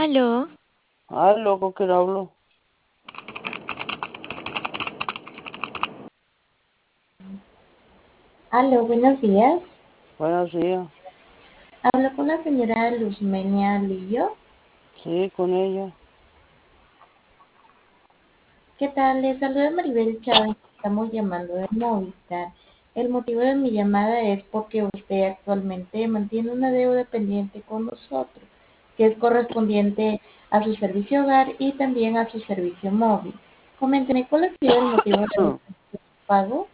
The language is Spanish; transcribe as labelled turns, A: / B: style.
A: Aló,
B: Ah, loco, que hablo.
C: Aló, buenos días.
B: Buenos días.
C: Hablo con la señora Luzmenia Lillo.
B: Sí, con ella.
C: ¿Qué tal? Les saluda Maribel Chávez. Estamos llamando de Movistar. El motivo de mi llamada es porque usted actualmente mantiene una deuda pendiente con nosotros, que es correspondiente a su servicio hogar y también a su servicio móvil. Coménteme, ¿cuál ha sido el motivo de su pago?